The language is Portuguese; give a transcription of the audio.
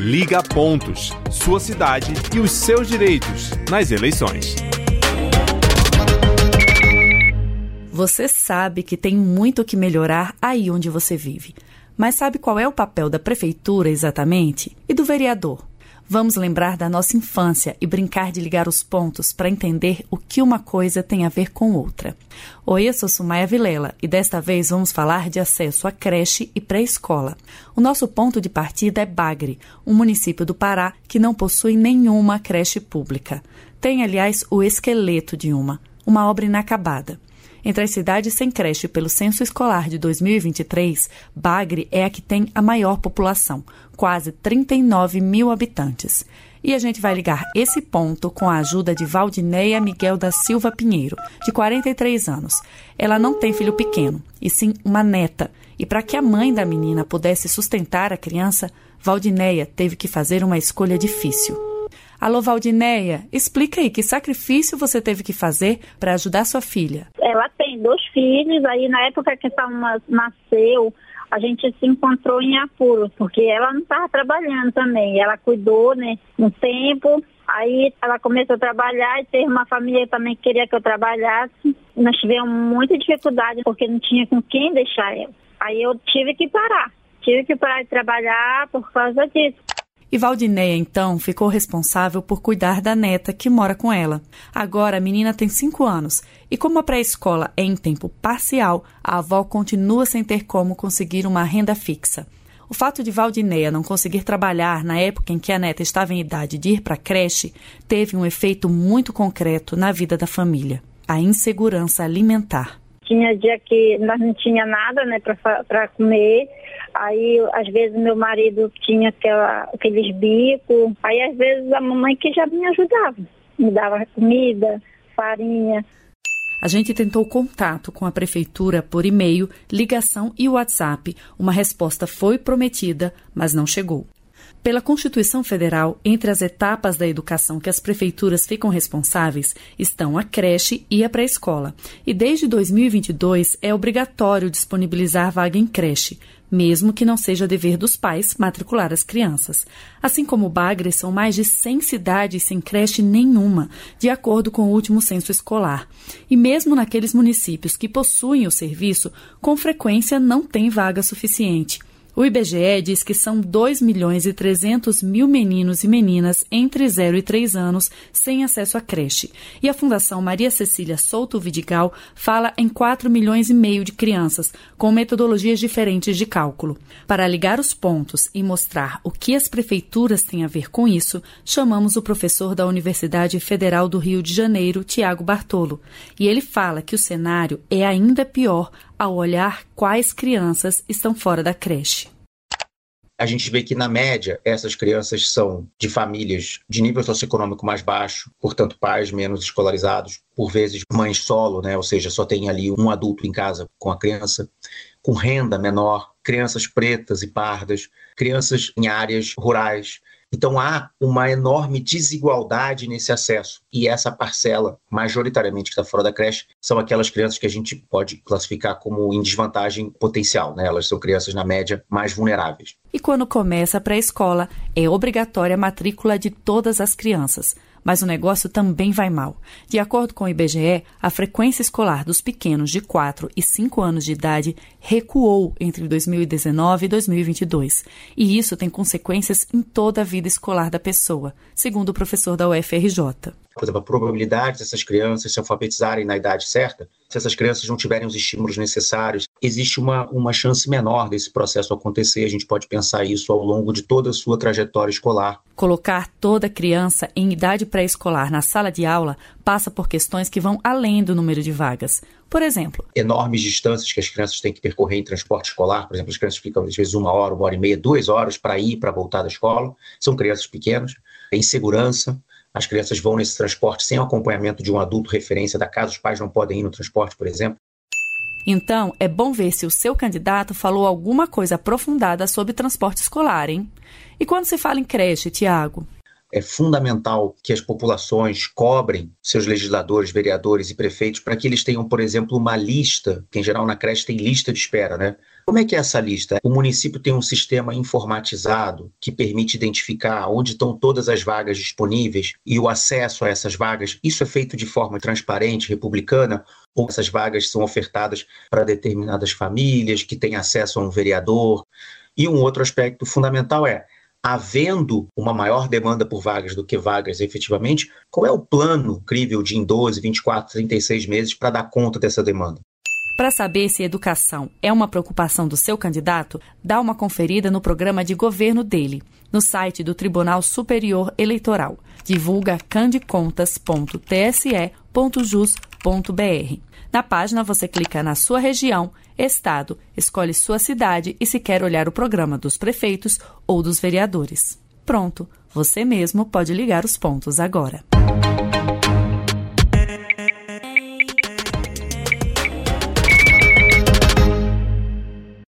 Liga Pontos. Sua cidade e os seus direitos nas eleições. Você sabe que tem muito que melhorar aí onde você vive. Mas sabe qual é o papel da prefeitura exatamente? E do vereador? Vamos lembrar da nossa infância e brincar de ligar os pontos para entender o que uma coisa tem a ver com outra. Oi, eu sou Sumaia Vilela e desta vez vamos falar de acesso à creche e pré-escola. O nosso ponto de partida é Bagre, um município do Pará que não possui nenhuma creche pública. Tem, aliás, o esqueleto de uma obra inacabada. Entre as cidades sem creche pelo censo escolar de 2023, Bagre é a que tem a maior população, quase 39 mil habitantes. E a gente vai ligar esse ponto com a ajuda de Valdineia Miguel da Silva Pinheiro, de 43 anos. Ela não tem filho pequeno, e sim uma neta. E para que a mãe da menina pudesse sustentar a criança, Valdineia teve que fazer uma escolha difícil. Alô, Valdineia, explica aí que sacrifício você teve que fazer para ajudar sua filha. Ela tem 2 filhos, aí na época que essa uma nasceu, a gente se encontrou em apuros, porque ela não estava trabalhando também. Ela cuidou, né, um tempo, aí ela começou a trabalhar e teve uma família também que queria que eu trabalhasse. Nós tivemos muita dificuldade, porque não tinha com quem deixar ela. Aí eu tive que parar de trabalhar por causa disso. E Valdineia, então, ficou responsável por cuidar da neta que mora com ela. Agora a menina tem 5 anos e como a pré-escola é em tempo parcial, a avó continua sem ter como conseguir uma renda fixa. O fato de Valdineia não conseguir trabalhar na época em que a neta estava em idade de ir para a creche teve um efeito muito concreto na vida da família: a insegurança alimentar. Tinha dia que nós não tinha nada, né, para comer. Aí, às vezes, meu marido tinha aqueles bicos. Aí, às vezes, a mamãe que já me ajudava. Me dava comida, farinha. A gente tentou contato com a prefeitura por e-mail, ligação e WhatsApp. Uma resposta foi prometida, mas não chegou. Pela Constituição Federal, entre as etapas da educação que as prefeituras ficam responsáveis estão a creche e a pré-escola. E desde 2022 é obrigatório disponibilizar vaga em creche, mesmo que não seja dever dos pais matricular as crianças. Assim como Bagre, são mais de 100 cidades sem creche nenhuma, de acordo com o último censo escolar. E mesmo naqueles municípios que possuem o serviço, com frequência não tem vaga suficiente. O IBGE diz que são 2.300.000 meninos e meninas entre 0 e 3 anos sem acesso à creche. E a Fundação Maria Cecília Souto Vidigal fala em 4,5 milhões de crianças, com metodologias diferentes de cálculo. Para ligar os pontos e mostrar o que as prefeituras têm a ver com isso, chamamos o professor da Universidade Federal do Rio de Janeiro, Tiago Bartolo. E ele fala que o cenário é ainda pior ao olhar quais crianças estão fora da creche. A gente vê que, na média, essas crianças são de famílias de nível socioeconômico mais baixo, portanto, pais menos escolarizados, por vezes mães solo, né? Ou seja, só tem ali um adulto em casa com a criança, com renda menor, crianças pretas e pardas, crianças em áreas rurais. Então, há uma enorme desigualdade nesse acesso. E essa parcela, majoritariamente, que está fora da creche, são aquelas crianças que a gente pode classificar como em desvantagem potencial, né? Elas são crianças, na média, mais vulneráveis. E quando começa a pré-escola, é obrigatória a matrícula de todas as crianças. Mas o negócio também vai mal. De acordo com o IBGE, a frequência escolar dos pequenos de 4 e 5 anos de idade recuou entre 2019 e 2022. E isso tem consequências em toda a vida escolar da pessoa, segundo o professor da UFRJ. Por exemplo, a probabilidade dessas crianças se alfabetizarem na idade certa, se essas crianças não tiverem os estímulos necessários, existe uma chance menor desse processo acontecer. A gente pode pensar isso ao longo de toda a sua trajetória escolar. Colocar toda criança em idade pré-escolar na sala de aula passa por questões que vão além do número de vagas. Por exemplo, enormes distâncias que as crianças têm que percorrer em transporte escolar. Por exemplo, as crianças ficam às vezes 1 hora, 1h30, 2 horas para ir e para voltar da escola. São crianças pequenas, insegurança. As crianças vão nesse transporte sem o acompanhamento de um adulto referência da casa. Os pais não podem ir no transporte, por exemplo. Então, é bom ver se o seu candidato falou alguma coisa aprofundada sobre transporte escolar, hein? E quando se fala em creche, Tiago? É fundamental que as populações cobrem seus legisladores, vereadores e prefeitos para que eles tenham, por exemplo, uma lista, que em geral na creche tem lista de espera, né? Como é que é essa lista? O município tem um sistema informatizado que permite identificar onde estão todas as vagas disponíveis e o acesso a essas vagas. Isso é feito de forma transparente, republicana, ou essas vagas são ofertadas para determinadas famílias que têm acesso a um vereador? E um outro aspecto fundamental é, havendo uma maior demanda por vagas do que vagas efetivamente, qual é o plano crível de em 12, 24, 36 meses para dar conta dessa demanda? Para saber se educação é uma preocupação do seu candidato, dá uma conferida no programa de governo dele, no site do Tribunal Superior Eleitoral. Divulga candecontas.tse.jus.br. Na página você clica na sua região, estado, escolhe sua cidade e se quer olhar o programa dos prefeitos ou dos vereadores. Pronto, você mesmo pode ligar os pontos agora.